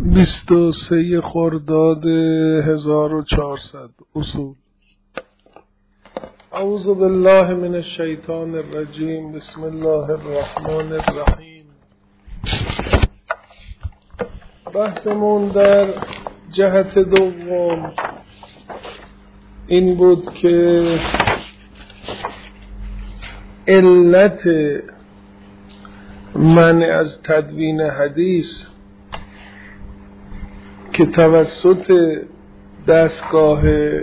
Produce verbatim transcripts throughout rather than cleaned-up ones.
بیست و سه خرداد هزار و چهارصد. اصول. اعوذ بالله من الشیطان الرجیم. بسم الله الرحمن الرحیم. بحثمون در جهت دوم این بود که علت منع از تدوین حدیث که توسط دستگاه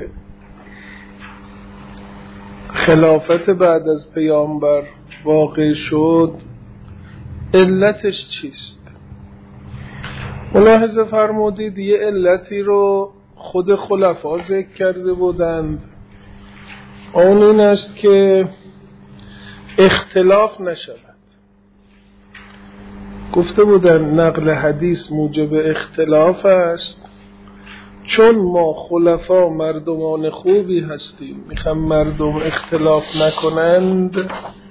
خلافت بعد از پیامبر واقع شد، علتش چیست؟ ملاحظه فرمودید یه علتی رو خود خلفا ذکر کرده بودند، اون این است که اختلاف نشود. گفته بودن نقل حدیث موجب اختلاف است، چون ما خلفا مردمان خوبی هستیم، میخوام مردم اختلاف نکنند،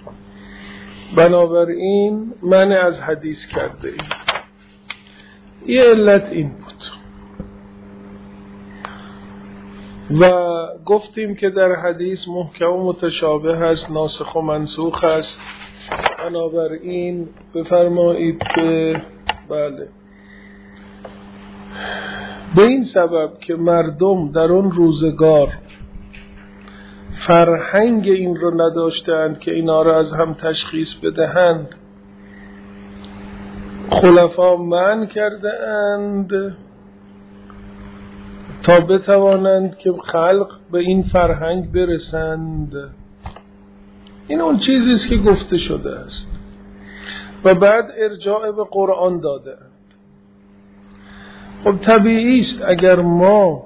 بنابراین منع از حدیث کرده ایم. یه علت این بود و گفتیم که در حدیث محکم و متشابه هست، ناسخ و منسوخ هست. بنابراین بفرمایید که بله، به این سبب که مردم در اون روزگار فرهنگ این رو نداشتند که اینا رو از هم تشخیص بدهند، خلفا منع کرده اند تا بتوانند که خلق به این فرهنگ برسند. این اون چیزی است که گفته شده است و بعد ارجاع به قرآن داده اند. خب طبیعی است اگر ما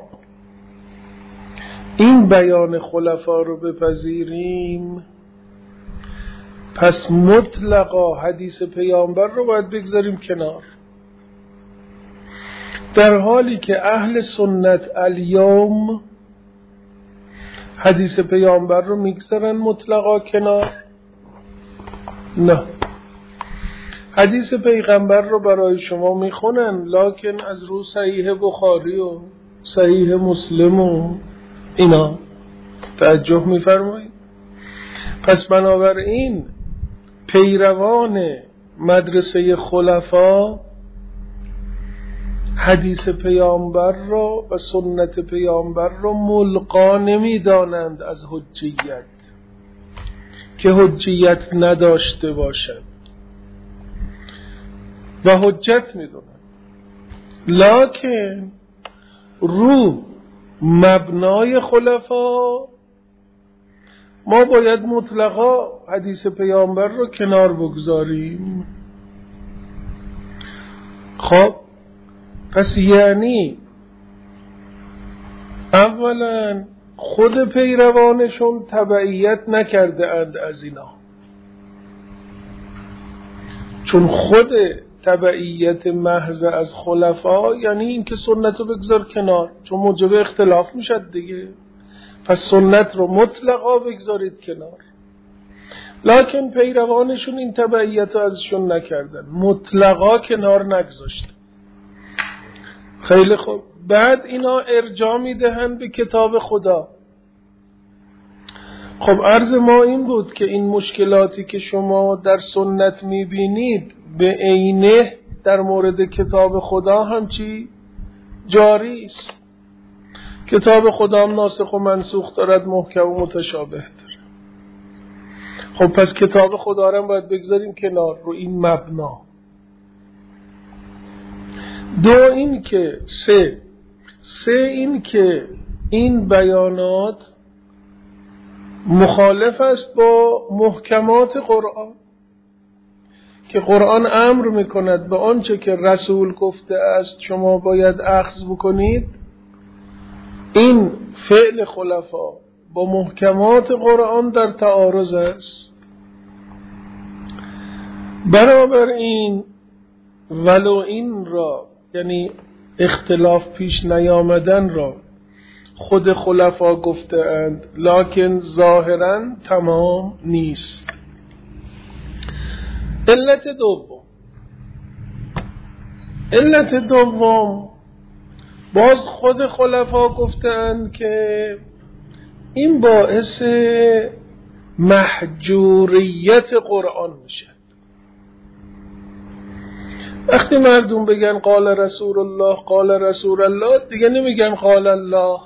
این بیان خلفا رو بپذیریم، پس مطلقا حدیث پیامبر رو باید بگذاریم کنار، در حالی که اهل سنت الیوم حدیث پیامبر رو میگذارن مطلقا کنار. نه، حدیث پیغمبر رو برای شما میخونن، لکن از رو صحیح بخاری و صحیح مسلم و اینا توجه میفرمایید. پس بنابراین پیروان مدرسه خلفا حدیث پیامبر رو و سنت پیامبر رو ملغا نمیدانند از حجیت، که حجیت نداشته باشد و حجت میدونند، لکن رو مبنای خلفا ما باید مطلقا حدیث پیامبر رو کنار بگذاریم. خب پس یعنی اولا خود پیروانشون تبعیت نکرده اند از اینا، چون خود تبعیت محض از خلفا یعنی این که سنت رو بگذار کنار، چون موجب اختلاف میشد دیگه. پس سنت رو مطلقا بگذارید کنار، لکن پیروانشون این تبعیت رو ازشون نکردن، مطلقا کنار نگذاشتن. خیلی خوب، بعد اینا ارجاع میدهند به کتاب خدا. خب عرض ما این بود که این مشکلاتی که شما در سنت میبینید به عینه در مورد کتاب خدا هم چی؟ جاری است. کتاب خدا هم ناسخ و منسوخ دارد، محکم و متشابه دارد. خب پس کتاب خدا رو هم باید بگذاریم کنار رو این مبنا. دو این که سه سه این که این بیانات مخالف است با محکمات قرآن، که قرآن امر میکند به آنچه که رسول گفته است شما باید اخذ بکنید. این فعل خلفا با محکمات قرآن در تعارض است. بنابراین ولو این را، یعنی اختلاف پیش نیامدن را، خود خلفا گفته اند، لکن ظاهراً تمام نیست. علت دوم علت دوم، باز خود خلفا گفتند که این باعث محجوریت قرآن میشه. وقتی مردم بگن قال رسول الله قال رسول الله، دیگه نمیگن قال الله.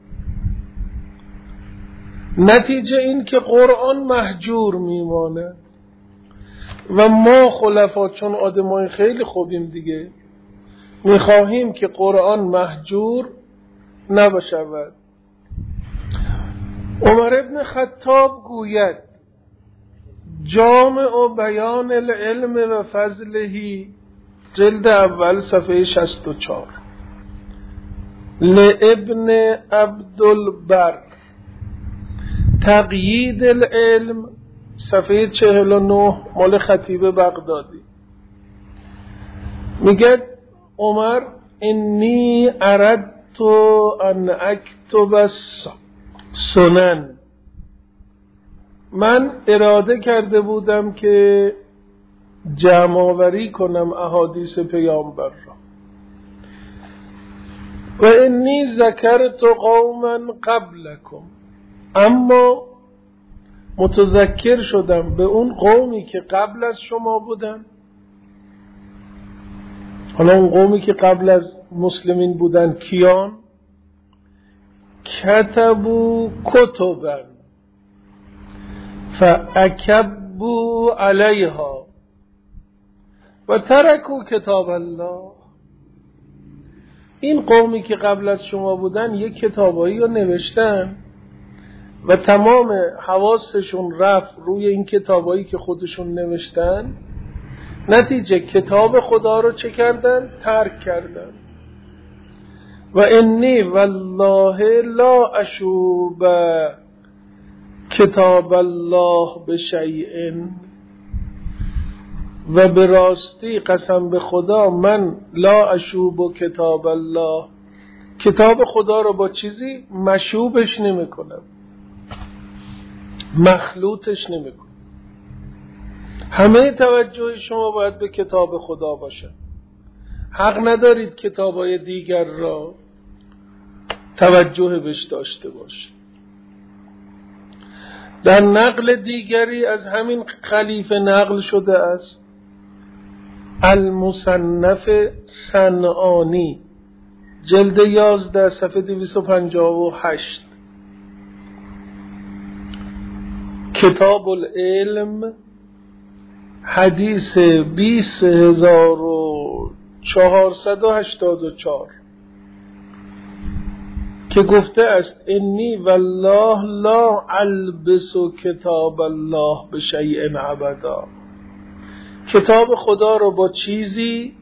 نتیجه این که قرآن محجور میمانه و ما خلفا چون آدمای خیلی خوبیم دیگه میخواهیم که قرآن محجور نباشد. عمر ابن خطاب گوید جامع بیان العلم و فضله، جلد اول صفحه شصت و چهار، لابن عبدالبر، تقیید العلم، صفحه چهل و نه، مال خطیب بغدادی. میگه عمر انی اردت ان اکتب سنن، من اراده کرده بودم که جمع آوری کنم احادیث پیامبر را. و انی ذکرت قوما قبلکم، اما متذکر شدم به اون قومی که قبل از شما بودن. حالا اون قومی که قبل از مسلمین بودن کیان؟ کتبو کتبا فاکبو علیها و ترکو کتاب الله. این قومی که قبل از شما بودن یک کتابایی رو نوشتن و تمام حواسشون رفت روی این کتابایی که خودشون نوشتن، نتیجه کتاب خدا رو چه کردن؟ ترک کردن. و انی والله لا اشوب کتاب الله بشیء، و به راستی قسم به خدا من لا اشوب کتاب الله، کتاب خدا رو با چیزی مشوبش نمی کنم، مخلوطش نمی کنم. همه توجه شما باید به کتاب خدا باشه. حق ندارید کتابای دیگر را توجه بهش داشته باشه. در نقل دیگری از همین خلیفه نقل شده است، المصنف صنعانی، جلد یازده صفحه دویست و پنجاه و هشت، کتاب العلم، حدیث بیست هزار و چهارصد و هشتاد و چهار، که گفته است انی والله لا البس کتاب الله بشیء ابدا، کتاب خدا رو با چیزی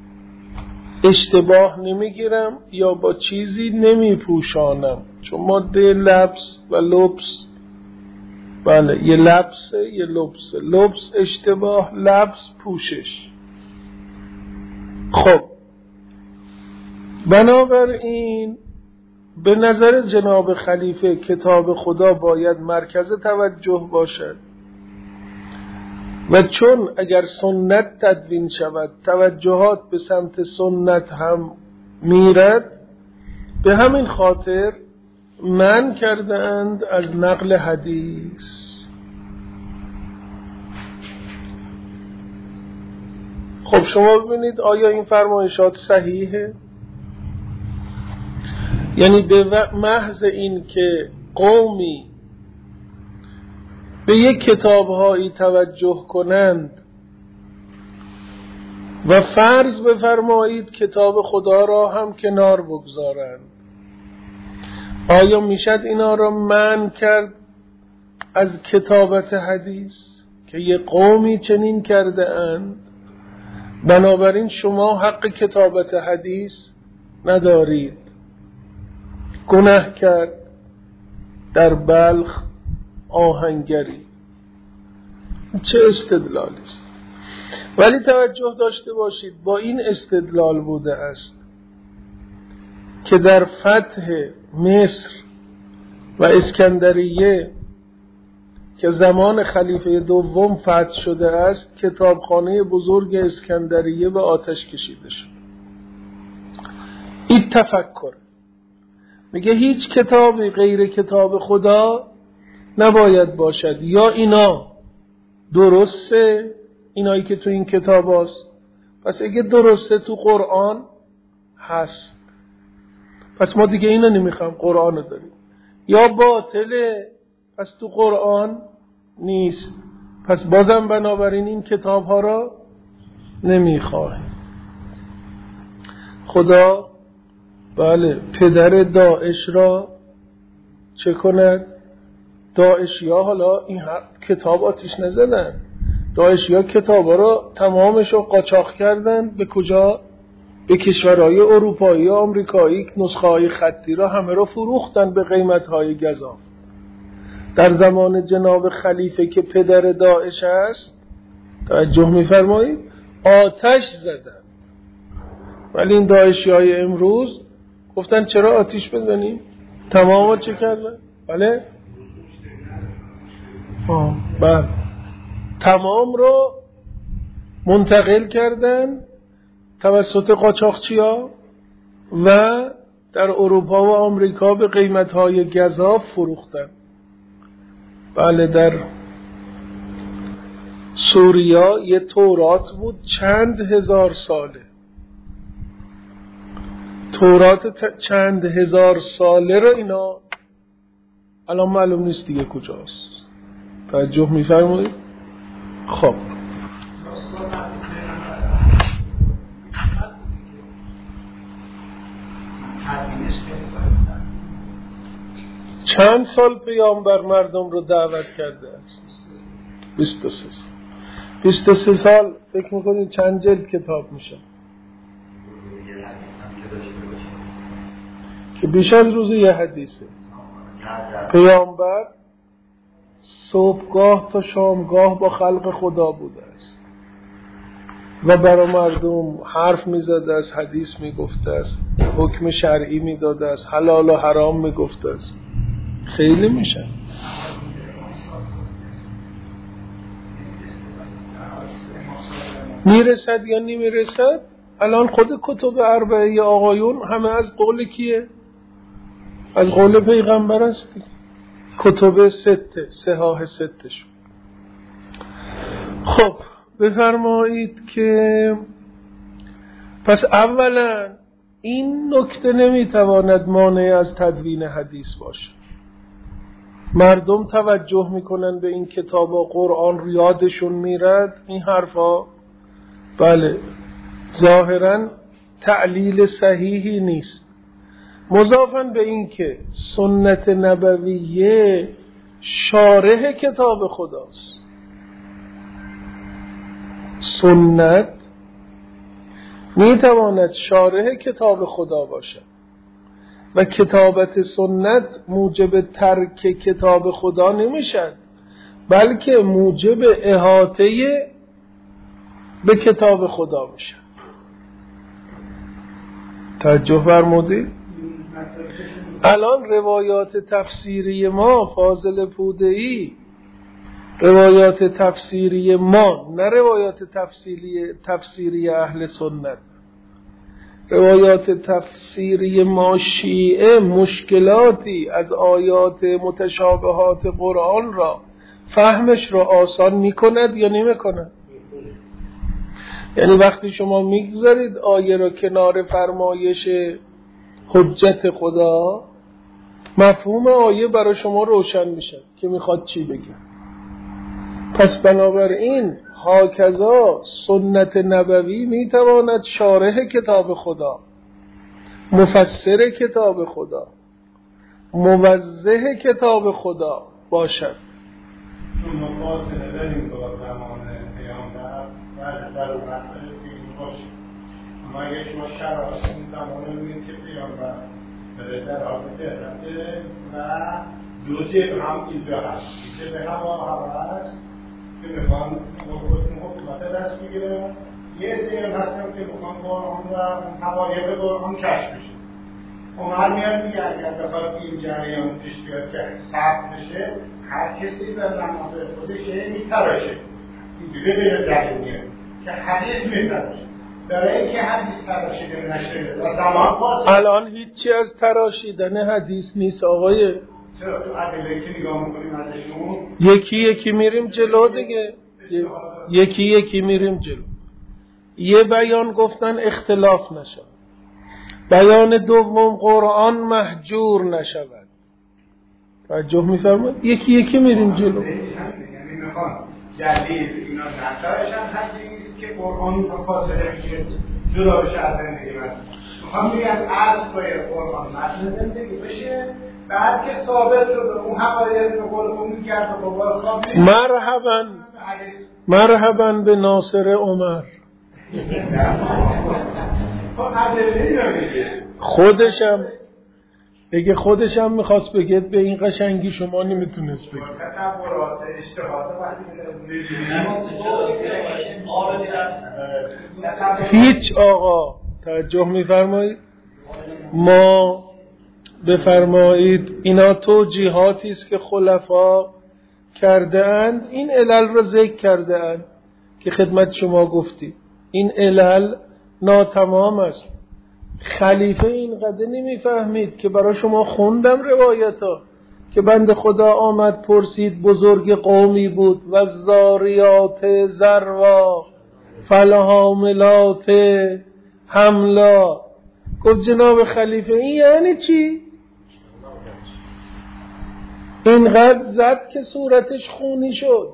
اشتباه نمیگیرم یا با چیزی نمیپوشانم. چون ماده لبس و لبس، بله یه لبسه یه لبسه، لبس اشتباه، لبس پوشش. خب بنابراین به نظر جناب خلیفه کتاب خدا باید مرکز توجه باشد و چون اگر سنت تدوین شود توجهات به سمت سنت هم میرد، به همین خاطر من کردند از نقل حدیث. خب شما ببینید آیا این فرمایشات صحیحه؟ یعنی به محض این که قومی به یک کتابهایی توجه کنند و فرض بفرمایید کتاب خدا را هم کنار بگذارند، آیا میشد اینا را منع کرد از کتابت حدیث که یک قومی چنین کرده اند؟ بنابراین شما حق کتابت حدیث ندارید. گناه کرد در بلخ آهنگری، چه استدلالی است. ولی توجه داشته باشید با این استدلال بوده است که در فتح مصر و اسکندریه که زمان خلیفه دوم فتح شده است، کتابخانه بزرگ اسکندریه به آتش کشیده شد. تفکر. میگه هیچ کتابی غیر کتاب خدا نباید باشد، یا اینا درسته اینایی که تو این کتاب هست، پس اگه درسته تو قرآن هست پس ما دیگه اینا نمیخوام، قرآن رو داریم، یا باطله پس تو قرآن نیست، پس بازم بنابراین این کتاب ها را نمیخواهیم. خدا بله پدر داعش را چه کند؟ داعشی ها حالا این کتاب آتیش نزدن، داعشی ها کتاب ها را تمامش رو قاچاق کردن به کجا؟ به کشورهای اروپایی و آمریکایی، نسخه های خطی را همه را فروختن به قیمت های گزاف. در زمان جناب خلیفه که پدر داعش است، توجه می‌فرمایید، آتش زدن. ولی این داعشی های امروز گفتن چرا آتیش بزنیم؟ تماما چه کردن؟ بله؟ آه بله تمام رو منتقل کردن توسط قاچاقچی‌ها و در اروپا و آمریکا به قیمت‌های گزاف فروختن. بله در سوریا یه تورات بود چند هزار ساله، تورات چند هزار ساله رو اینا الان معلوم نیست دیگه کجاست. توجه می‌فرمایید؟ خب چند سال پیامبر مردم رو دعوت کرده است؟ بیست و سه سال. بیست و سه سال فکر میکنید چند جلد کتاب میشه؟ که بیش از روز یه حدیثه. پیامبر صبحگاه تا شامگاه با خلق خدا بوده است و برای مردم حرف میزده است، حدیث میگفته است، حکم شرعی میداده است، حلال و حرام میگفته است. خیلی میشه. میرسد یا نمیرسد؟ الان خود کتب اربعه آقایون همه از قول کیه؟ از قول پیغمبر است. کتب سته، صحاح ستش. خب بفرمایید که پس اولا این نکته نمیتواند مانع از تدوین حدیث باشه. مردم توجه میکنن به این کتاب و قرآن یادشون میرد این حرفا، بله ظاهرا تعلیل صحیحی نیست. مضافاً به این که سنت نبویه شارح کتاب خداست. سنت میتواند شارح کتاب خدا باشد و کتابت سنت موجب ترک کتاب خدا نمیشد، بلکه موجب احاطه به کتاب خدا میشد. توجه فرمودید؟ الان روایات تفسیری ما فاضل پوده‌ای، روایات تفسیری ما نه روایات تفسیری تفسیری اهل سنت، روایات تفسیری ما شیعه مشکلاتی از آیات متشابهات قرآن را فهمش را آسان میکند یا نمیکند؟ یعنی وقتی شما میگذارید آیه را کنار فرمایش حجت خدا، مفهوم آیه برای شما روشن میشه که میخواد چی بگه. پس بنابراین هاکذا سنت نبوی میتواند شارح کتاب خدا، مفسر کتاب خدا، موضح کتاب خدا باشد. چون ما فاصله داریم با زمان پیامبر و ضرورت داریم که این باشه، اما اگه شما شرایط این زمان رو می‌بینید که پیامبر در حال فطرته و دو جبه هم اینجا هست، جبه هوا هوا هست که میخوان حکومت دست بگیرن، یه عده هستن که میخوان قرآن و حقایق قرآن کشف بشه. عمر میاد میگه اگر بخواد این جریان پیش بیاد که ثبت بشه، هر کسی به نماز خودش میتراشه، اینجوری بین جریان میاد که حدیث میتراشه. برای اینکه حدیث تراشیده نشه و زمان پاس الان هیچی از تراشیدن حدیث نیست آقای. چرا تو ادله که نگاه میکنیم ازشون یکی یکی میریم جلو دیگه، یکی یکی میریم جلو. یه بیان گفتن اختلاف نشود، بیان دوم قرآن محجور نشود. توجه میفرمایید؟ یکی یکی میریم جلو. یعنی میخوان جدید اینا نتایشن حدیث که قرآن با فاصله میشه جدا بشه از زندگی من. میخوام بگم از باید قرآن متن زندگی بشه، بعد که ثابت شده اون حقایق به قول اون میگرد و با خواب مرحبا مرحبا به ناصر عمر. خودشم بگه خودشم میخواست بگید به این قشنگی شما نمیتونست بگید. هیچ آقا توجه میفرمایید، ما بفرمایید اینا توجیهاتی است که خلفا کرده اند، این علل را ذکر کرده اند که خدمت شما گفتی این علل ناتمام است. خلیفه اینقدر نمیفهمید که برای شما خوندم روایتا که بند خدا آمد پرسید بزرگ قومی بود و زاریات ذروا فالحاملات حملا. گفت جناب خلیفه این یعنی چی؟ اینقدر زد که صورتش خونی شد.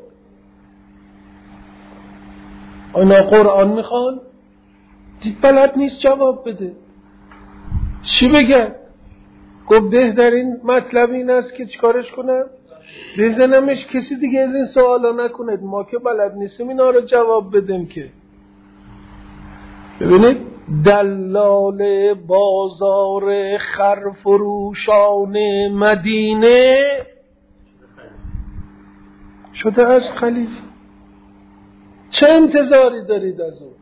اینا قرآن میخوان؟ دید بلد نیست جواب بده، چی بگن؟ گفت بهترین مطلب این است که چیکارش کنم؟ بزنمش کسی دیگه از این سوالا نکند، ما که بلد نیستیم اینا رو جواب بدیم. که ببینید دلال بازار خرفروشان مدینه شده از خلیفه. چه انتظاری دارید از اون؟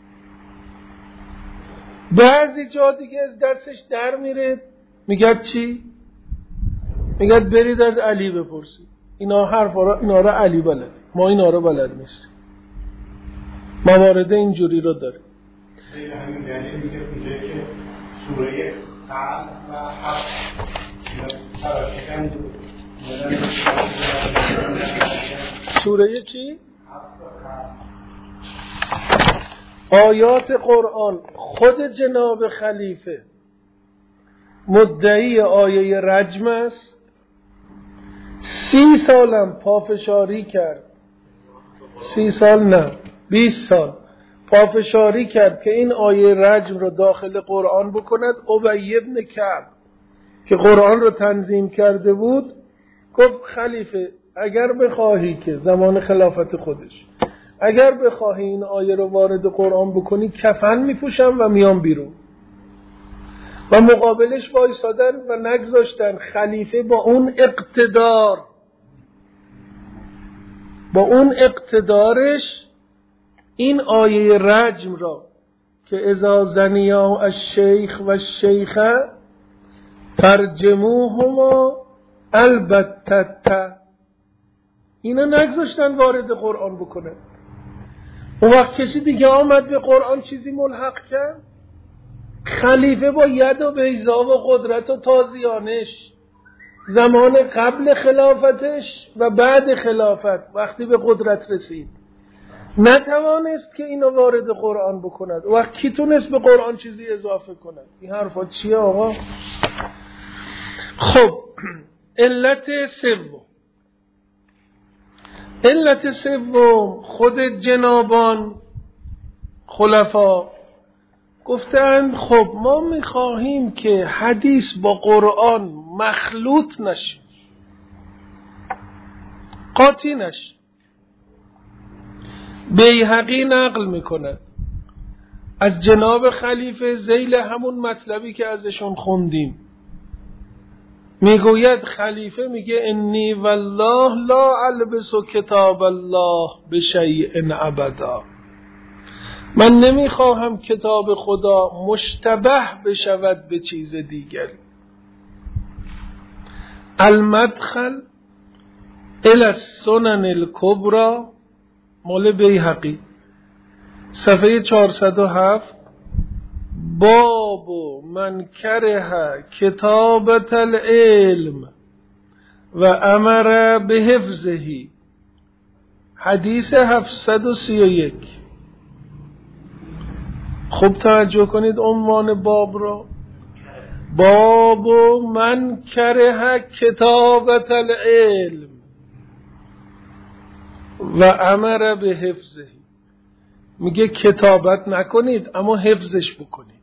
بعضی جا دیگه از دستش در میره، میگه چی؟ میگه برید از علی بپرسید. اینا حرفا را اینا را علی بلد، ما اینا را بلد نیستیم. موارد اینجوری رو داره. یعنی میگه میگه که سوره قلب و حق تراشیدن سوره چی؟ آیات قرآن. خود جناب خلیفه مدعی آیه رجم است، سی سالم پافشاری کرد، سی سال نه بیست سال پافشاری کرد که این آیه رجم رو داخل قرآن بکند. ابی بن کعب که قرآن رو تنظیم کرده بود گفت خلیفه اگر بخواهی که زمان خلافت خودش اگر بخواهی این آیه رو وارد قرآن بکنی کفن میپوشم و میام بیرون. و مقابلش وایسادن و نگذاشتن. خلیفه با اون اقتدار با اون اقتدارش این آیه رجم را که اذا زنیا الشیخ و الشیخه ترجموهما البتة، اینا نگذاشتن وارد قرآن بکنه. اون وقت کسی دیگه آمد به قرآن چیزی ملحق کرد؟ خلیفه با ید و بیضا و قدرت و تازیانش زمان قبل خلافتش و بعد خلافت وقتی به قدرت رسید نتوانست که اینو وارد قرآن بکند. وقت کی تونست به قرآن چیزی اضافه کند؟ این حرفا چیه آقا؟ خب علت سوم علت سوم خود جنابان خلفا گفتند خب ما میخواهیم که حدیث با قرآن مخلوط نشه، قاطی نشه. بیهقی نقل میکند از جناب خلیفه ذیل همون مطلبی که ازشون خوندیم، میگوید خلیفه میگه انی والله لا البس کتاب الله بشیء ابدا، من نمیخواهم کتاب خدا مشتبه بشود به چیز دیگر. المدخل الى السنن الكبرى مال بیهقی، صفحه چهارصد و هفت، باب من کره کتابت العلم و امر به حفظه، حدیث هفتصد و سی و یک. خوب توجه کنید عنوان باب را، باب من کره کتابت العلم و امر به حفظه. میگه کتابت نکنید اما حفظش بکنید،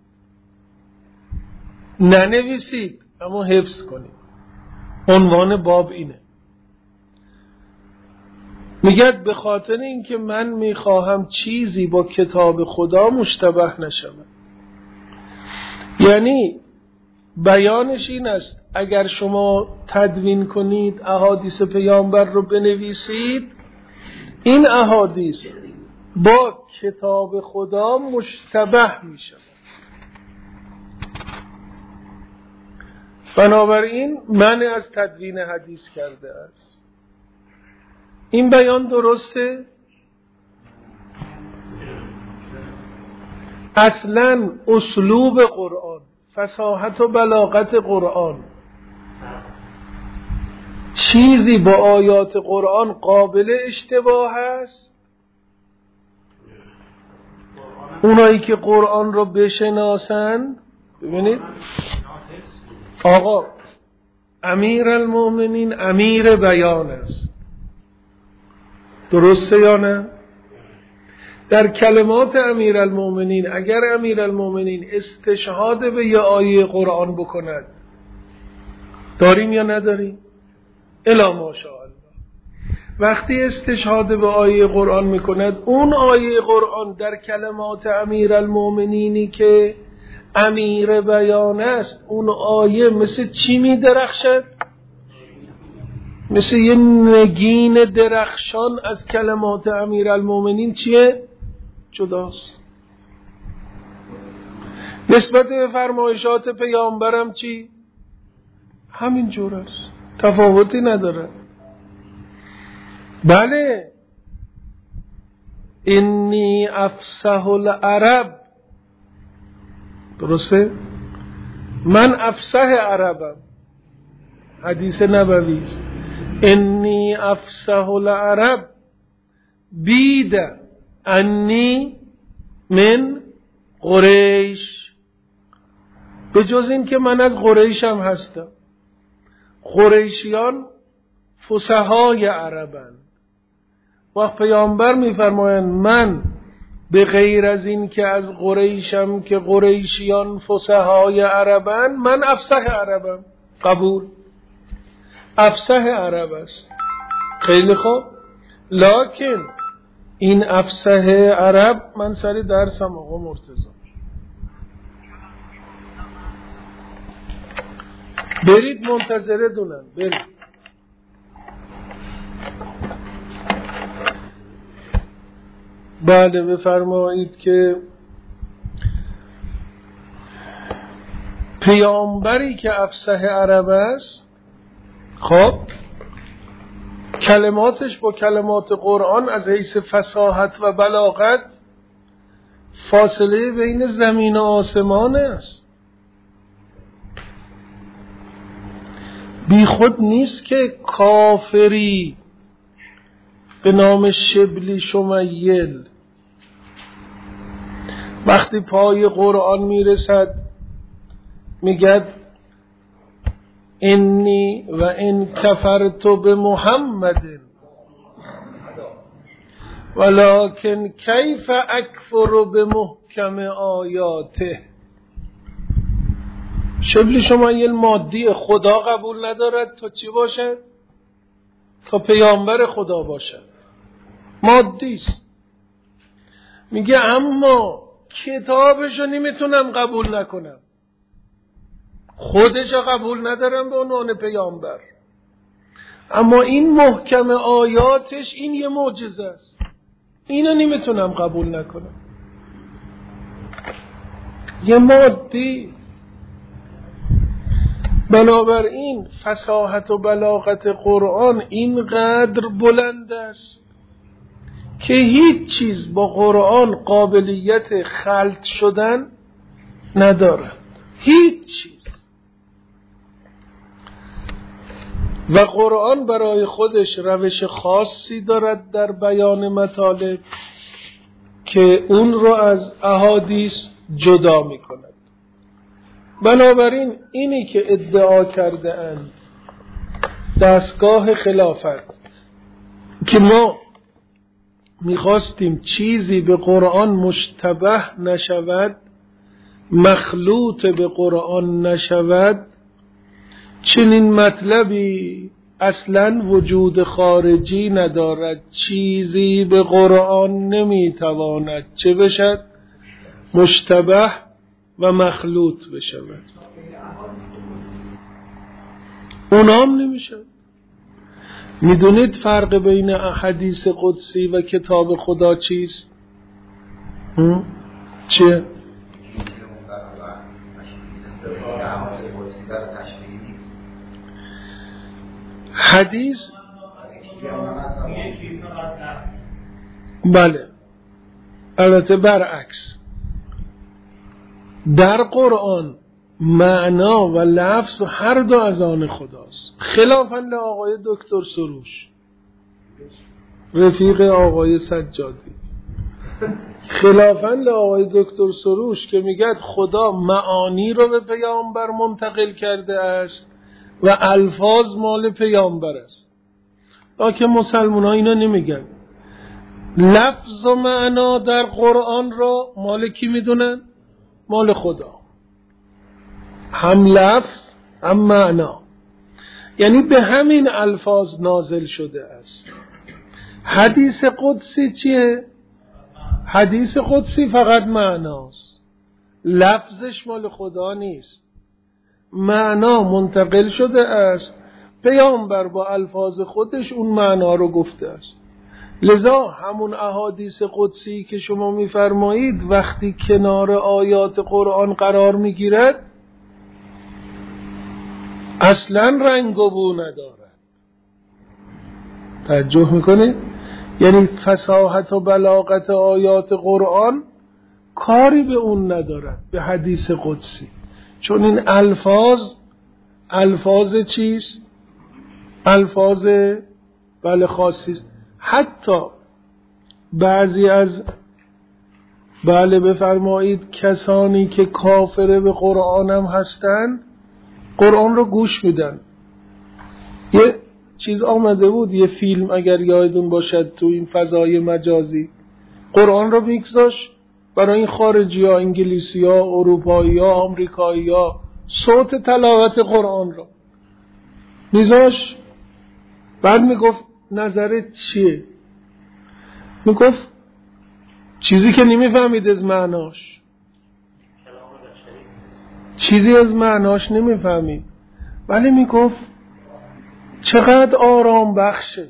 ننویسید اما حفظ کنید. عنوان باب اینه. میگه به خاطر اینکه من میخواهم چیزی با کتاب خدا مشتبه نشود. یعنی بیانش این است اگر شما تدوین کنید، احادیث پیامبر رو بنویسید، این احادیث با کتاب خدا مشتبه میشود. بنابراین منع از تدوین حدیث کرده است. این بیان درسته؟ اصلا اسلوب قرآن، فصاحت و بلاغت قرآن، چیزی با آیات قرآن قابل اشتباه است. اونایی که قرآن رو بشناسن، ببینید آقا امیر المؤمنین امیر بیان است، درسته یا نه؟ در کلمات امیر المؤمنین اگر امیر المؤمنین استشهاد به یه آیه قرآن بکند، داریم یا نداریم؟ الا ماشاءالله. وقتی استشهاد به آیه قرآن میکند، اون آیه قرآن در کلمات امیر المؤمنینی که امیر بیان است، اون آیه مثل چی میدرخشد؟ مثل یه نگین درخشان از کلمات امیر المؤمنین چیه؟ جداست. نسبت به فرمایشات پیامبرم چی؟ همین جور است، تفاوتی نداره. بله، انی افصح العرب، درسته؟ من افصح عربم، حدیث نبوی است. انی افصح العرب بید انی من قریش، به جز این که من از قریشم هستم. قریشیان فصحای عربند. وقت پیامبر میفرمایند من به غیر از این که از قریشم که قریشیان فصحای عربند، من افصح عربم. قبول، افصح عرب است. خیلی خوب، لکن این افصح عرب، من سری درسم آقا مرتضی، برید منتظره دونن، برید. بله بفرمایید که پیامبری که افصح عرب است، خب کلماتش با کلمات قرآن از حیث فصاحت و بلاغت فاصله بین زمین و آسمان است. بی خود نیست که کافری به نام شبلی شمیل وقتی پای قرآن میرسد میگد انی و ان کفرت به محمد ولکن کیف اکفر به محکم آیاته. شبلی شمیل مادی، خدا قبول ندارد تا چی باشد؟ تا پیامبر خدا باشد، مادی است. میگه اما کتابشو نمیتونم قبول نکنم، خودشو قبول ندارم به عنوان پیامبر، اما این محکم آیاتش این یه معجزه است، اینو نمیتونم قبول نکنم. یه مادی. بنابراین فصاحت و بلاغت قرآن اینقدر بلند است که هیچ چیز با قرآن قابلیت خلط شدن ندارد، هیچ چیز. و قرآن برای خودش روش خاصی دارد در بیان مطالب که اون رو از احادیث جدا می کند. بنابراین اینی که ادعا کرده اند دستگاه خلافت که ما میخواستیم چیزی به قرآن مشتبه نشود، مخلوط به قرآن نشود، چنین مطلبی اصلا وجود خارجی ندارد. چیزی به قرآن نمیتواند چه بشد؟ مشتبه و مخلوط بشود. اونام نمیشد. میدونید فرق بین حدیث قدسی و کتاب خدا چیست؟ چه؟ حدیث بله، البته برعکس. در قرآن معنا و لفظ هر دو از آن خداست. خلافاً آقای دکتر سروش، رفیق آقای سجادی، خلافاً آقای دکتر سروش که میگه خدا معانی رو به پیامبر منتقل کرده است و الفاظ مال پیامبر است. لکن مسلمان ها اینا نمیگن. لفظ و معنا در قرآن رو مال کی میدونن؟ مال خدا. هم لفظ هم معنا، یعنی به همین الفاظ نازل شده است. حدیث قدسی چیه؟ حدیث قدسی فقط معناست، لفظش مال خدا نیست. معنا منتقل شده است، پیامبر با الفاظ خودش اون معنا رو گفته است. لذا همون احادیث قدسی که شما میفرمایید وقتی کنار آیات قرآن قرار میگیرد اصلا رنگ و بو ندارد. توجه میکنید؟ یعنی فصاحت و بلاغت آیات قرآن کاری به اون ندارد، به حدیث قدسی، چون این الفاظ الفاظ چیست؟ الفاظ بله خاصی است. حتی بعضی از بله بفرمایید کسانی که کافر به قرآن هم هستن قرآن رو گوش میدن. یه چیز آمده بود، یه فیلم اگر یادتون باشد تو این فضای مجازی، قرآن رو میگذاشت برای این خارجی ها، انگلیسی ها، اروپایی ها، آمریکایی ها، صوت تلاوت قرآن رو میذاشت. بعد میگفت نظرت چیه؟ میگفت چیزی که نمیفهمید از معناش، چیزی از معناش نمیفهمید، ولی میگفت چقدر آرام بخشه،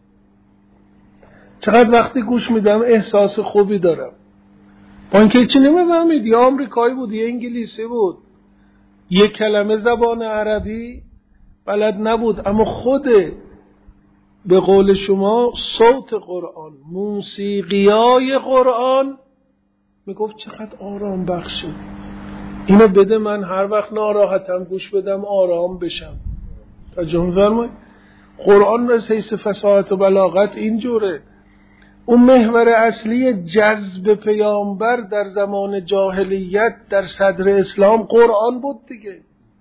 چقدر وقتی گوش میدم احساس خوبی دارم. با اینکه چی نمیفهمید، یا آمریکایی بود یا انگلیسی بود، یک کلمه زبان عربی بلد نبود، اما خود به قول شما صوت قرآن، موسیقیای قرآن، میگفت چقدر آرام بخشه، اینو بده من هر وقت ناراحتم گوش بدم آرام بشم. توجه می‌فرمایید؟ قرآن از حیث فصاحت و بلاغت اینجوره. اون محور اصلی جذب پیامبر در زمان جاهلیت در صدر اسلام قرآن بود دیگه.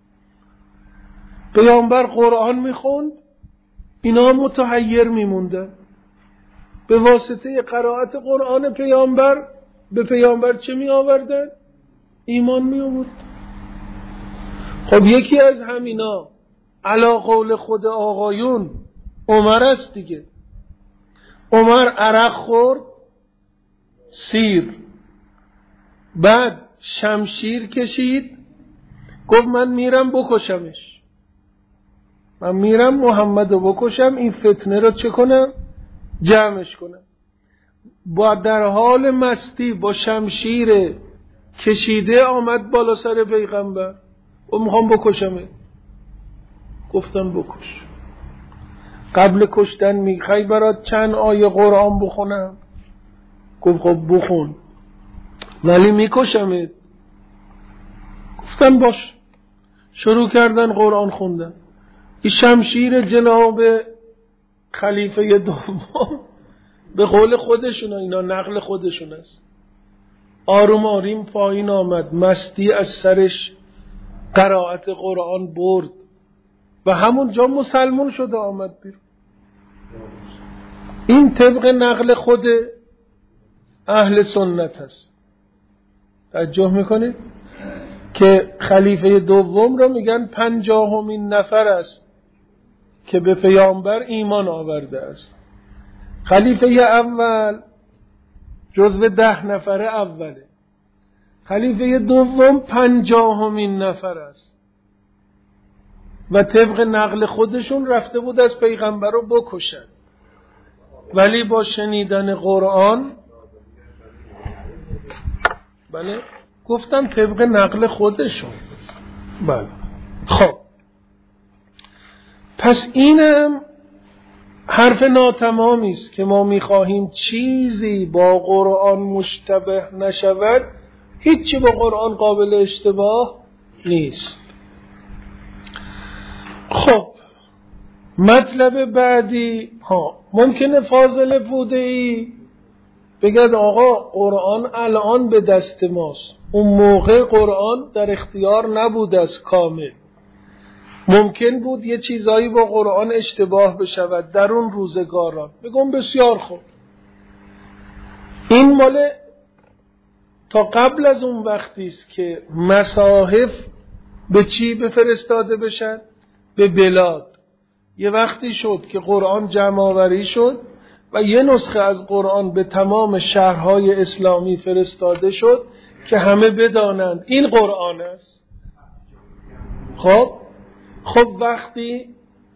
پیامبر قرآن میخوند، اینا متحیر میموندن. به واسطه قرائت قرآن پیامبر به پیامبر چه می آوردن؟ ایمان می آورد. خب یکی از همینا علا قول خود آقایون عمر است دیگه. عمر عرق خورد، سیر، بعد شمشیر کشید، گفت من میرم بکشمش، من میرم محمد رو بکشم، این فتنه رو چه کنم؟ جمعش کنم. با در حال مستی با شمشیر کشیده آمد بالا سر پیغمبر و میخوام بکشمه. گفتم بکش. قبل کشتن میخوای برات چند آیه قرآن بخونم؟ گفت خب بخون ولی میکشمت. گفتن باش. شروع کردن قرآن خوندن. این شمشیر جناب خلیفه دوم به قول خودشون، اینا نقل خودشون است، آروم آریم پایین آمد، مستی از سرش قرائت قرآن برد و همونجا مسلمون شده آمد بیرون. این طبق نقل خود اهل سنت هست. توجه میکنید که خلیفه دوم رو میگن پنجاهمین نفر است که به پیامبر ایمان آورده است. خلیفه اول جزو ده نفر اوله، خلیفه دوم پنجاهمین نفر است و طبق نقل خودشون رفته بود از پیغمبر رو بکشن، ولی با شنیدن قرآن بله گفتم طبق نقل خودشون. بله خب پس اینم حرف ناتمامی است که ما میخواهیم چیزی با قرآن مشتبه نشود. هیچی با قرآن قابل اشتباه نیست. خب مطلب بعدی ها ممکنه فاضل بوده‌ای بگد آقا قرآن الان به دست ماست، اون موقع قرآن در اختیار نبود از کامل، ممکن بود یه چیزایی با قرآن اشتباه بشود در اون روزگاران. بگم بسیار خوب، این مال تا قبل از اون وقتی است که مصاحف به چی بفرستاده بشن؟ به بلاد. یه وقتی شد که قرآن جمع آوری شد و یه نسخه از قرآن به تمام شهرهای اسلامی فرستاده شد که همه بدانند این قرآن است. خب خب وقتی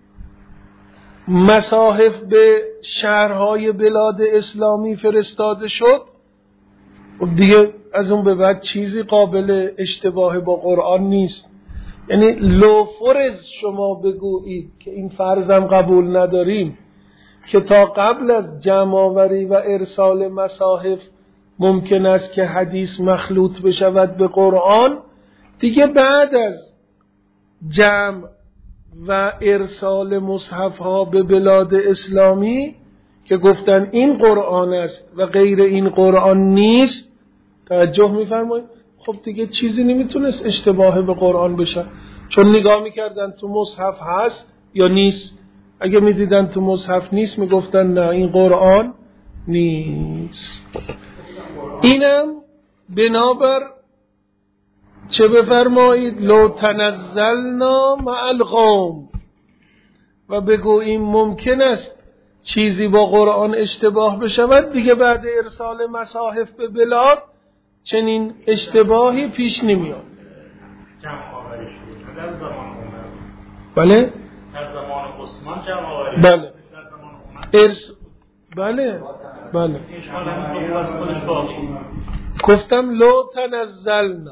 مصاحف به شهرهای بلاد اسلامی فرستاده شد دیگه از اون به بعد چیزی قابل اشتباه با قرآن نیست. یعنی لو فرض شما بگویید که این فرضم قبول نداریم که تا قبل از جمع آوری و ارسال مصاحف ممکن است که حدیث مخلوط بشود به قرآن، دیگه بعد از جمع و ارسال مصحف ها به بلاد اسلامی که گفتن این قرآن است و غیر این قرآن نیست، توجه میفرمایید، خب دیگه چیزی نمیتونست اشتباه به قرآن بشه، چون نگاه میکردن تو مصحف هست یا نیست. اگه میدیدن تو مصحف نیست میگفتن نه این قرآن نیست. اینم بنابر چه بفرمایید لو تنزلنا مع القوم، و بگوییم ممکن است چیزی با قرآن اشتباه بشود، دیگه بعد ارسال مصاحف به بلاد چنین اشتباهی پیش نمیاد. جمع آوری شد در زمان عمر. بله در زمان عثمان جمع آوری. بله در زمان عمر. ارس بله بله خودش باقی. گفتم لو تنزلنا.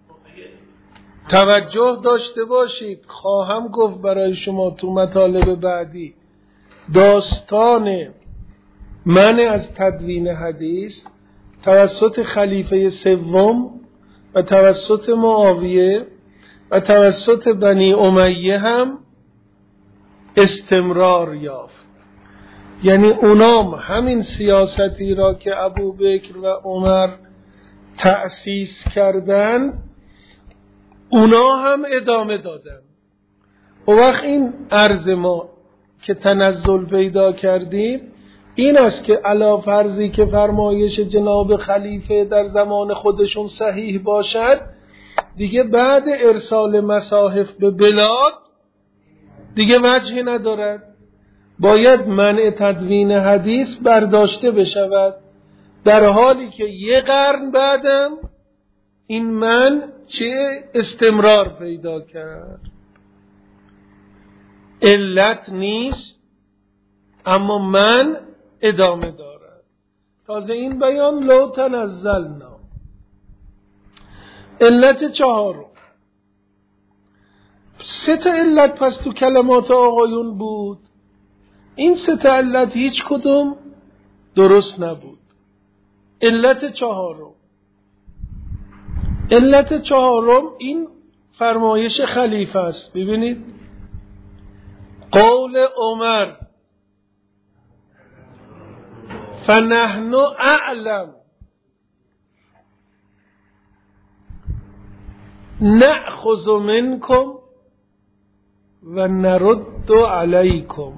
توجه داشته باشید، خواهم گفت برای شما تو مطالب بعدی داستان منع از تدوین حدیث توسط خلیفه سوم و توسط معاویه و توسط بنی امیه هم استمرار یافت. یعنی اونام همین سیاستی را که ابوبکر و عمر تأسیس کردن اونا هم ادامه دادن. و وقت این عرض ما که تنزل پیدا کردیم این است که علا فرضی که فرمایش جناب خلیفه در زمان خودشون صحیح باشد، دیگه بعد ارسال مصاحف به بلاد دیگه وجهی ندارد، باید منع تدوین حدیث برداشته بشود، در حالی که یه قرن بعدم این من چه استمرار پیدا کرد. علت نیست اما من ادامه دارد. تازه این بیان لو تنزلنا. علت چهارم، سه تا علت پس تو کلمات آقایون بود، این سه تا علت هیچ کدوم درست نبود. علت چهارم علت چهارم این فرمایش خلیفه است. ببینید قول عمر فنحن اعلم نأخذ منکم و نرد علیکم.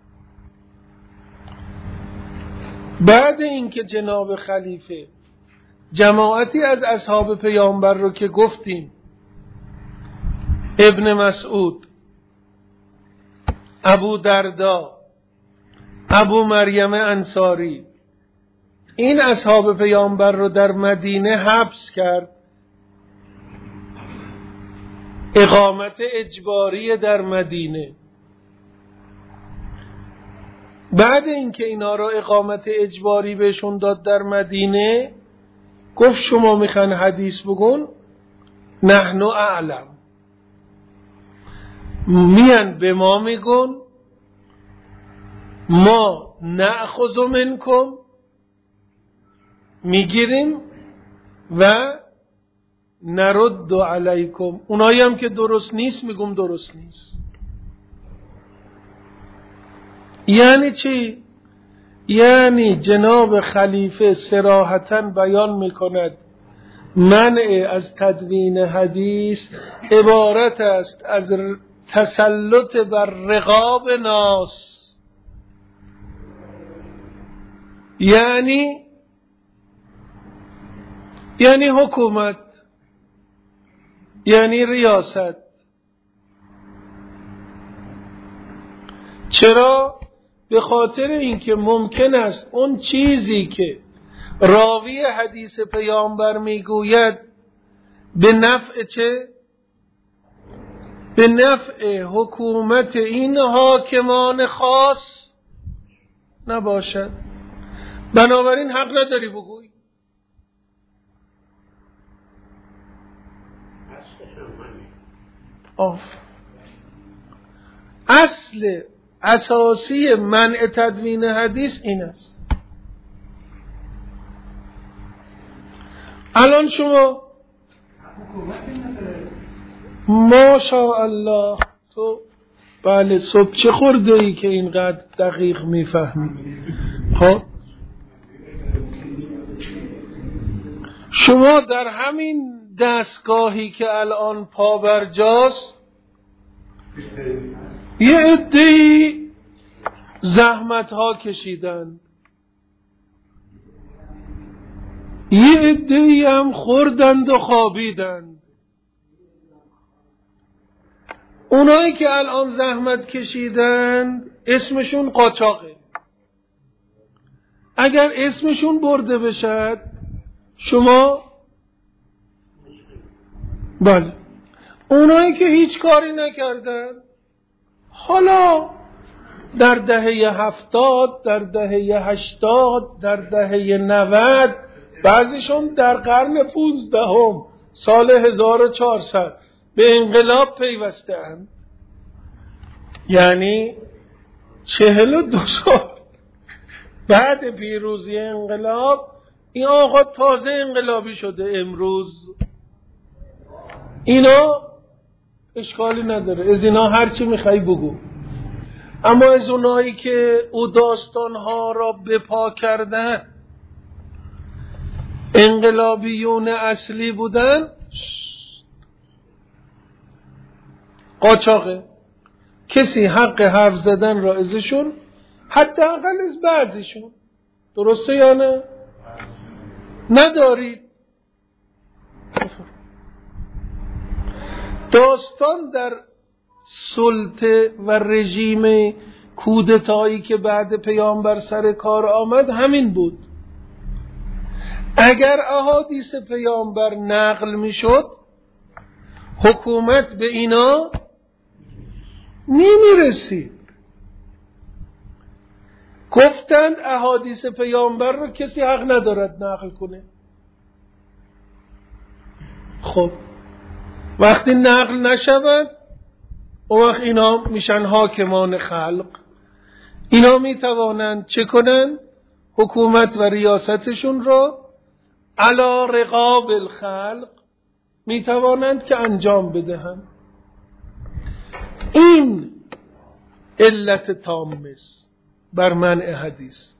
بعد اینکه جناب خلیفه جماعتی از اصحاب پیامبر رو که گفتیم، ابن مسعود، ابو دردا، ابو مریم انصاری، این اصحاب پیامبر رو در مدینه حبس کرد، اقامت اجباری در مدینه. بعد اینکه اینا رو اقامت اجباری بهشون داد در مدینه، گفت شما میخوان حدیث بگون، نحن اعلم، میان به ما میگن ما نأخذ منکم، میگیریم و نرد علیکم. اونایی هم که درست نیست میگم درست نیست. یعنی چی؟ یعنی جناب خلیفه صراحتاً بیان میکند منع از تدوین حدیث عبارت است از تسلط بر رقاب ناس، یعنی یعنی حکومت، یعنی ریاست. چرا؟ به خاطر اینکه ممکن است اون چیزی که راوی حدیث پیامبر میگوید به نفع چه؟ به نفع حکومت این حاکمان خاص نباشد. بنابراین حق نداری بگوی. آف اصل اساسی منع تدوین حدیث این است. الان شما ماشاءالله تو بله صبح چه خورده ای که اینقدر دقیق میفهمی؟ خب شما در همین دستگاهی که الان پا بر جاست یه عده‌ای زحمت ها کشیدن، یه عده‌ای هم خوردند و خوابیدند. اونایی که الان زحمت کشیدند اسمشون قاچاقه. اگر اسمشون برده بشد شما بله. اونایی که هیچ کاری نکردن حالا در دهه هفتاد، در دهه هشتاد، در دهه نود، بعضیشون در قرن پونزدهم سال هزار و چهارصد به انقلاب پیوسته اند. یعنی چهل و دو سال بعد پیروزی انقلاب این آقا تازه انقلابی شده. امروز اینا اشکالی نداره، از اینا هرچی میخوای بگو. اما از اونایی که او داستانها را بپا کردن، انقلابیون اصلی بودن، قاچاقه. کسی حق حرف زدن را ازشون، حداقل از بعضیشون، درسته یا نه؟ ندارید. داستان در سلطه و رژیم کودتایی که بعد پیامبر سر کار آمد همین بود. اگر احادیث پیامبر نقل می شد حکومت به اینا نمی رسید. گفتند احادیث پیامبر رو کسی حق ندارد نقل کنه. خب وقتی نقل نشود اون وقت اینا میشن حاکمان خلق. اینا میتوانند چه کنند؟ حکومت و ریاستشون را علی رقاب الخلق میتوانند که انجام بدهند. این علت تام است بر منع حدیث.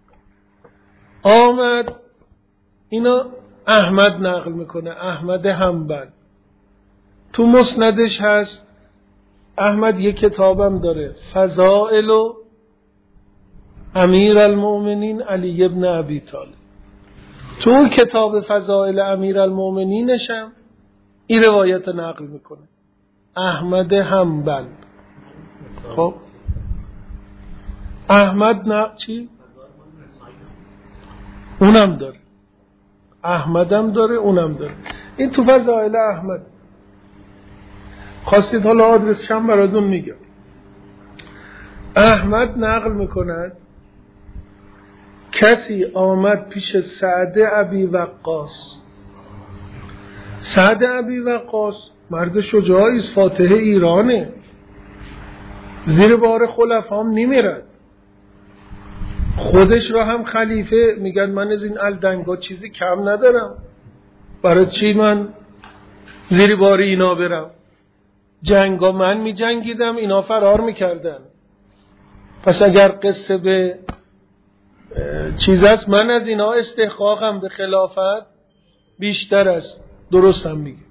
آمد اینا احمد نقل میکنه، احمد حنبل تو مسندش هست. احمد یک کتابم داره، فضائل و امیر المؤمنین علی ابن ابی طالب. تو اون کتاب فضائل امیر المؤمنینشم این روایت نقل میکنه، احمد حنبل. خب احمد نه چی؟ اونم داره، احمدم داره، اونم داره. این تو فضائل احمد. خواستید حالا آدرسش هم براتون میگم. احمد نقل میکند کسی آمد پیش سعد ابی وقاص. سعد ابی وقاص مرد شجاعی است، فاتح ایرانه، زیر بار خلفام نمیرد، خودش را هم خلیفه میگن من از این الدنگا چیزی کم ندارم، برای چی من زیر بار اینا برم؟ جنگا من می جنگیدم، اینا فرار میکردن، پس اگر قصه به چیز است من از اینا استحقاقم به خلافت بیشتر است. درست هم میگه.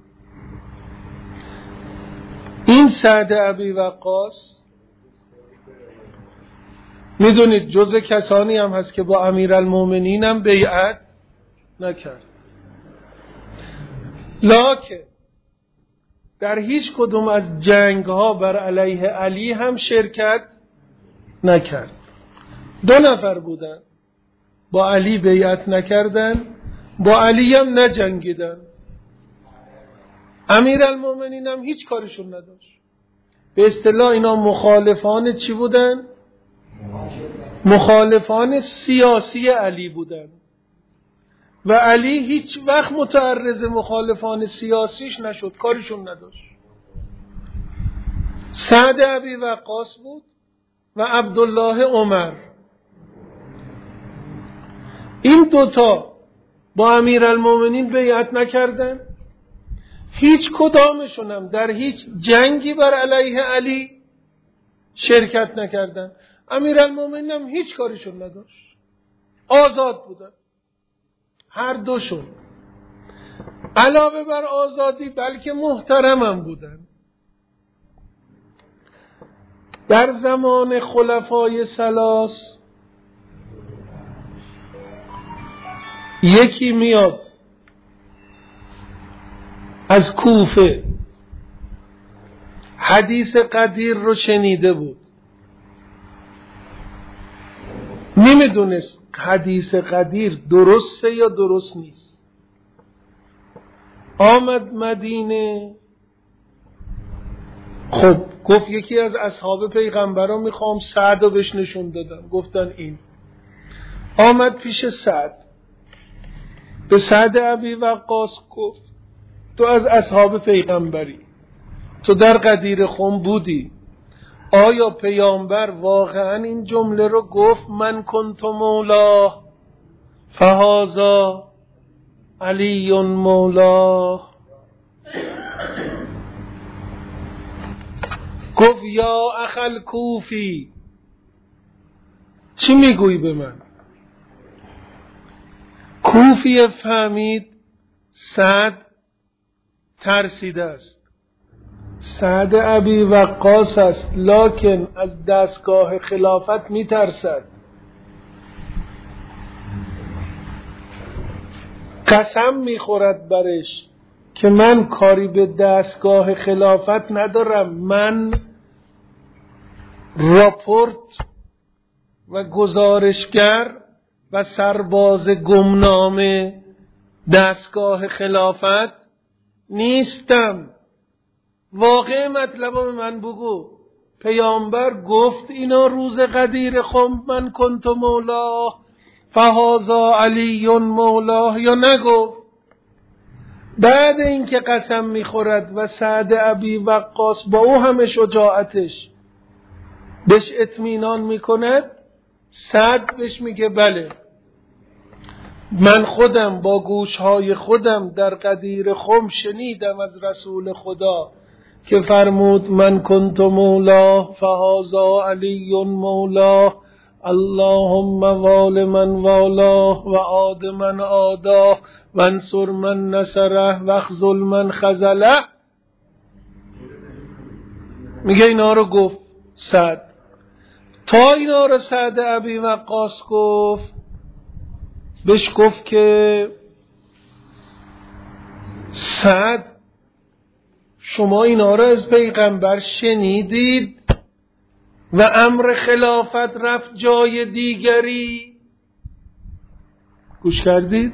این سعد ابی وقاص میدونید جز کسانی هم هست که با امیرالمومنین هم بیعت نکرد، لکن در هیچ کدوم از جنگ ها بر علیه علی هم شرکت نکرد. دو نفر بودن با علی بیعت نکردن، با علی هم نجنگیدن. امیرالمومنین هم هیچ کارشون نداشت. به اصطلاح اینا مخالفان چی بودن؟ مخالفان سیاسی علی بودن و علی هیچ وقت متعرض مخالفان سیاسیش نشد، کارشون نداشت. سعد ابی وقاص بود و عبدالله عمر. این دوتا با امیرالمومنین بیعت نکردن، هیچ کدامشون هم در هیچ جنگی بر علیه علی شرکت نکردن. امیرالمومنین هم هیچ کارشون نداشت، آزاد بودن هر دوشون. علاوه بر آزادی بلکه محترم هم بودن. در زمان خلفای ثلاث یکی میاد از کوفه، حدیث قدیر رو شنیده بود، نمیدونست حدیث قدیر درسته یا درست نیست. آمد مدینه، خب گفت یکی از اصحاب پیغمبران میخوام سعد رو بهش نشون دادم، گفتن این. آمد پیش سعد، به سعد ابی وقاص گفت تو از اصحاب پیغمبری، تو در قدیر خم بودی، آیا پیامبر واقعا این جمله رو گفت من کنت مولا فهذا علی مولا؟ گفت یا اخل کوفی، چی میگویی به من؟ کوفی فهمید سعد ترسیده است، سعد ابی وقاص است، لکن از دستگاه خلافت می ترسد. قسم می خورد برش که من کاری به دستگاه خلافت ندارم، من راپورت و گزارشگر و سرباز گمنام دستگاه خلافت نیستم. واقع مطلب به من بگو، پیامبر گفت اینا روز قدیر خم من کنت مولا فهذا علی مولا یا نگفت؟ بعد اینکه قسم میخورد و سعد ابی وقاص با او همه شجاعتش بهش اطمینان میکند، سعد بهش میگه بله من خودم با گوشهای خودم در غدیر خم شنیدم از رسول خدا که فرمود من کنت مولاه فهذا علی مولاه اللهم وال من والاه و عاد من عاداه و انصر من نصره و اخذل من خذله. میگه اینا رو گفت سعد. تا اینا رو سعد ابی وقاص گفت، بهش گفت که سعد شما اینا رو از پیغمبر شنیدید و امر خلافت رفت جای دیگری؟ گوش کردید؟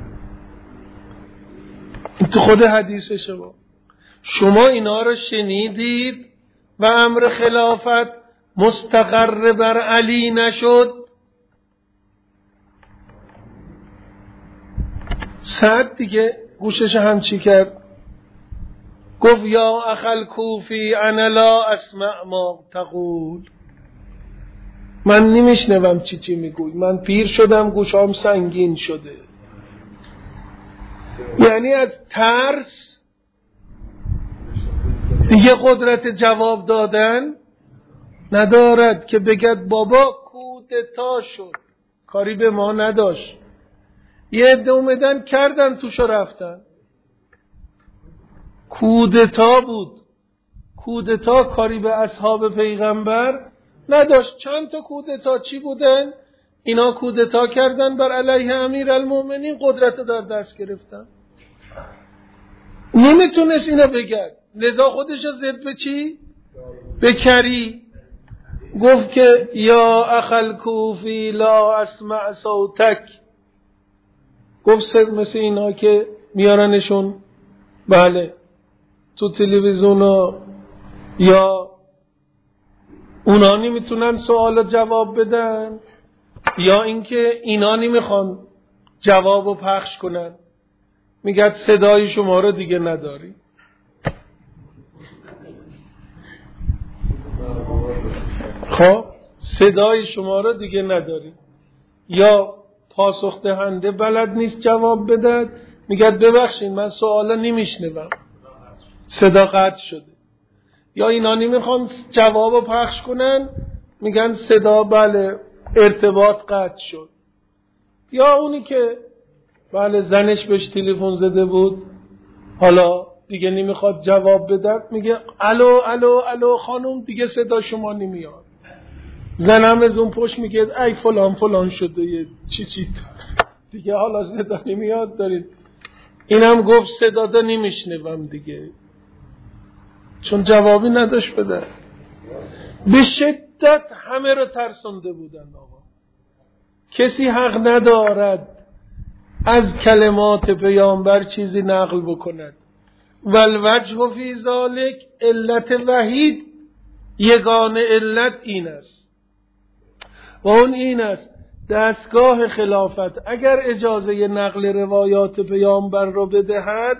این تو خود حدیثشه با شما اینا رو شنیدید و امر خلافت مستقر بر علی نشد؟ سعد دیگه گوشش هم چی کرد؟ گفت یا اخل کوفی انا لا اسمع ما تقول. من نمیشنوم چی چی میگوی، من پیر شدم گوشام سنگین شده. یعنی از ترس دیگه قدرت جواب دادن ندارد که بگد بابا کودتا شد، کاری به ما نداشت، یه عده اومدن کردن توشو رفتن، کودتا بود. کودتا کاری به اصحاب پیغمبر نداشت. چند تا کودتا چی بودن؟ اینا کودتا کردن بر علیه امیر المومنین، قدرت در دست گرفتن. نمیتونست اینا بگرد، لذا خودش زد به چی؟ به کری. گفت که یا اخل کوفی لا اسمع صوتک. گفت مثل اینا که میارنشون بله تو تلویزیون یا اونا نمیتونن سوال جواب بدن یا اینکه اینا نمیخوان جوابو پخش کنن، میگه صدای شما رو دیگه نداری. خب صدای شما رو دیگه نداری. یا پاسخ دهنده بلد نیست جواب بده، میگه ببخشید من سوالا نمیشنوم، صدا قطع شده. یا اینا نمیخوان جوابو پخش کنن، میگن صدا بله ارتباط قطع شد. یا اونی که بله زنش بهش تلفن زده بود حالا دیگه نمیخواد جواب بده، میگه الو الو الو خانم دیگه صدا شما نمیاد. زنم از اون پشت میگه ای فلان فلان شده یه چی چی دیگه حالا صدا نمیاد دارید. اینم گفت صدا دا نمیشنوم دیگه، چون جوابی نداشت بده. به شدت همه رو ترسونده بودن. آقا کسی حق ندارد از کلمات پیامبر چیزی نقل بکند. والوجه فی ذلک علت وحید، یگانه علت این است و اون این است دستگاه خلافت اگر اجازه نقل روایات پیامبر رو بدهد،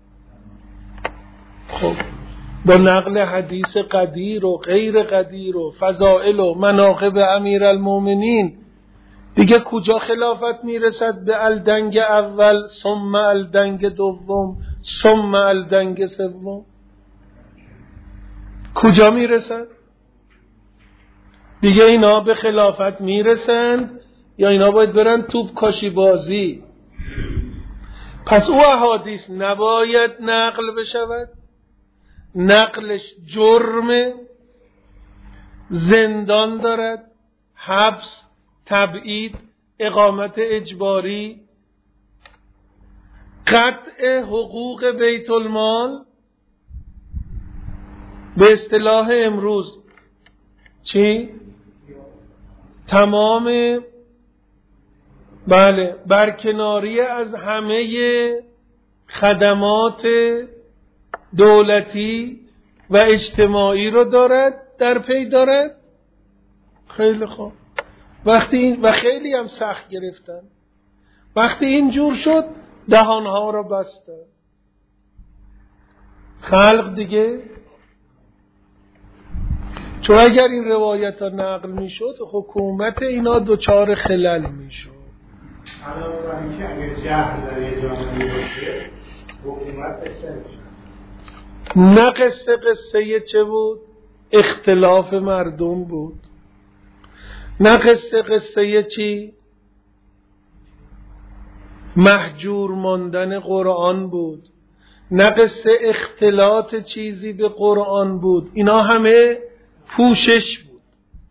خب با نقل حدیث قدیر و غیر قدیر و فضائل و مناقب امیر المومنین دیگه کجا خلافت میرسد؟ به الدنگ اول، ثم الدنگ دوم، ثم الدنگ سوم. کجا میرسد؟ دیگه اینا به خلافت میرسند یا اینا باید برن توپ کاشی بازی؟ پس او احادیث نباید نقل بشود، نقلش جرم، زندان دارد، حبس، تبعید، اقامت اجباری، قطع حقوق بیت المال، به اصطلاح امروز چی؟ تمام بله برکناری از همه خدمات دولتی و اجتماعی رو دارد، در پی دارد. خیلی خوب. وقتی این و خیلی هم سخت گرفتن، وقتی این جور شد دهانها رو بستن. خلق دیگه، چون اگر این روایت ها نقل می شد حکومت اینا دوچار خلل می شد. علاوه بر اینکه اگه جهل در یه جامعه باشه حکومت قصه میشه. نه قصه قصه چه بود؟ اختلاف مردم بود. نه قصه قصه چی؟ محجور ماندن قرآن بود. نه قصه اختلاط چیزی به قرآن بود. اینا همه پوشش بود.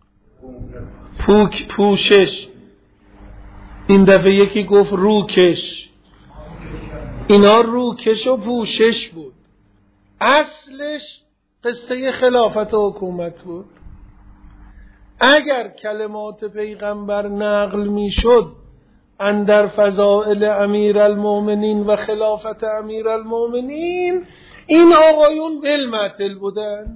پوک پوشش. این دفعه یکی گفت روکش. اینا روکش و پوشش بود. اصلش قصه خلافت و حکومت بود. اگر کلمات پیغمبر نقل می شد اندر فضائل امیر المومنین و خلافت امیر المومنین، این آقایون بالمعتل بودن.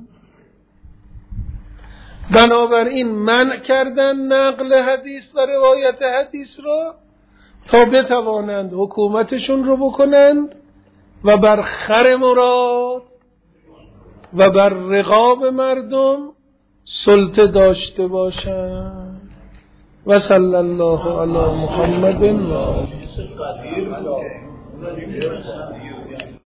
بنابراین منع کردن نقل حدیث و روایت حدیث را تا بتوانند حکومتشون رو بکنند و بر خر مراد و بر رقاب مردم سلطه داشته باشند. و صلی الله علی محمد و